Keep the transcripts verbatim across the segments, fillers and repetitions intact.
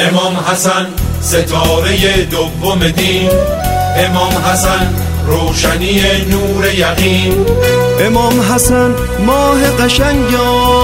امام حسن ستاره دوم دین، امام حسن روشنی نور یقین، امام حسن ماه قشنگ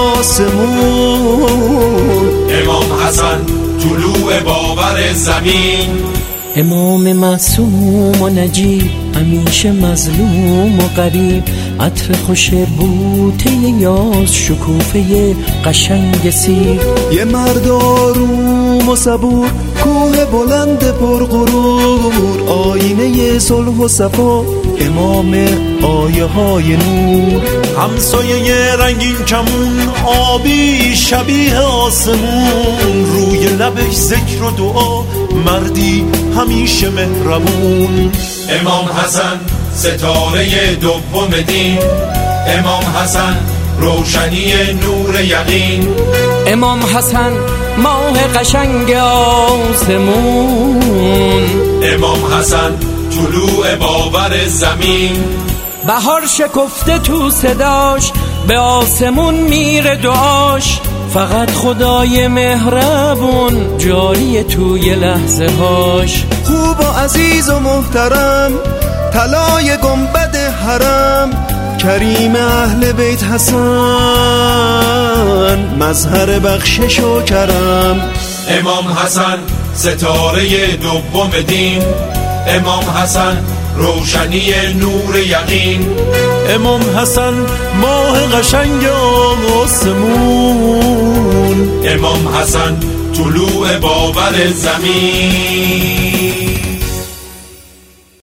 آسمون، امام حسن طلوع باور زمین، امام معصوم و نجیب همیشه مظلوم و غریب، عطر خوش بوته یاز شکوفه قشنگ سیر، یه مرد آروم و صبور کوه بلند پرغرور، آینه صلح و صفا امام آیه های نور، همسایه رنگین کمون آبی شبیه آسمون، روی لبش ذکر و دعا مردی همیشه مهربون، امام حسن ستاره دوم دین، امام حسن روشنی نور یقین، امام حسن ماه قشنگ آسمون، امام حسن طلوع باور زمین، بهار شکفته تو صداش به آسمون میره دعاش، فقط خدای مهربون جاری توی لحظه هاش، خوب و عزیز و محترم طلای گنبد حرم، کریم اهل بیت حسن مظهر بخشش و کرم، امام حسن ستاره دوم دین، امام حسن روشنی نور یقین، امام حسن ماه قشنگ آسمون، امام حسن طلوع باور زمین.